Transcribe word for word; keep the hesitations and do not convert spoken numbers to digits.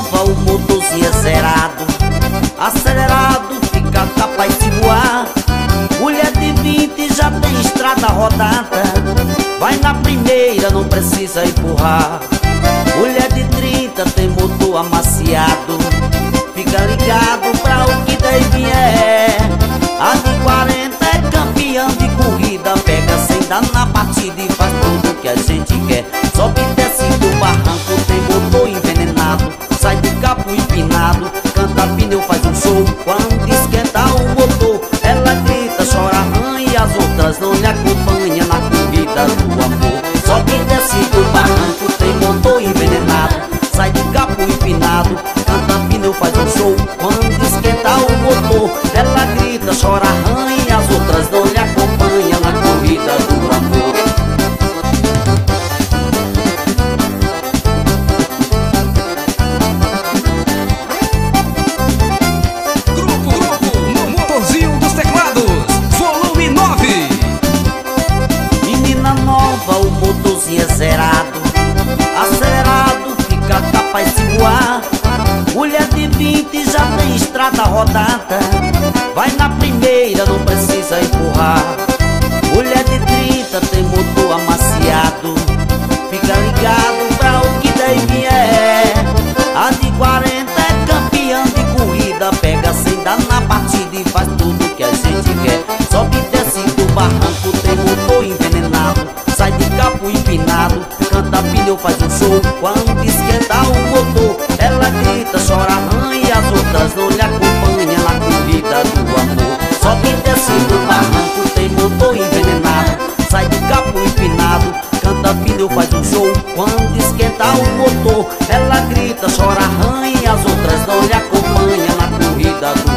nova, o motorzinho é zerado, acelerado, fica capaz de voar. Mulher de vinte já tem estrada rodada, vai na primeira, não precisa empurrar. Mulher de trinta tem motor amaciado, fica ligado pra o que daí vier. A de quarenta é campeã de corrida, pega sem dar na partida e faz tudo que a gente quer. Sobe e desce do barranco, tem motor envenenado, sai de capo empinado, canta pneu, faz um show. Quando esquenta o motor, ela grita, chora, arranha, e as outras não lhe acompanham na corrida do amor. Sobe e desce do barranco, tem motor envenenado, sai de capo empinado, canta pneu, faz um show. Quando esquenta o motor, ela grita, chora, arranha, e as outras não lhe acompanham na corrida do amor. O motorzinho é zerado, acelerado, fica capaz de voar. Mulher de vinte já tem estrada rodada, vai na primeira, não precisa empurrar. Mulher de trinta tem motor amaciado, fica ligado pra o que daí vier. A de quarenta é campeã de corrida, pega sem dar na partida e faz tudo que a gente quer. Sobe e desce do barranco, tem motor envenenado, sai de capo empinado, canta pneu, faz um show. Quando esquenta o motor, ela grita, chora, arranha, e as outras não lhe acompanham na corrida do amor. Sobe e desce do barranco, tem motor envenenado, sai de capo empinado, canta pneu, faz um show. Quando esquenta o motor, ela grita, chora, arranha, e as outras não lhe acompanham na corrida do amor.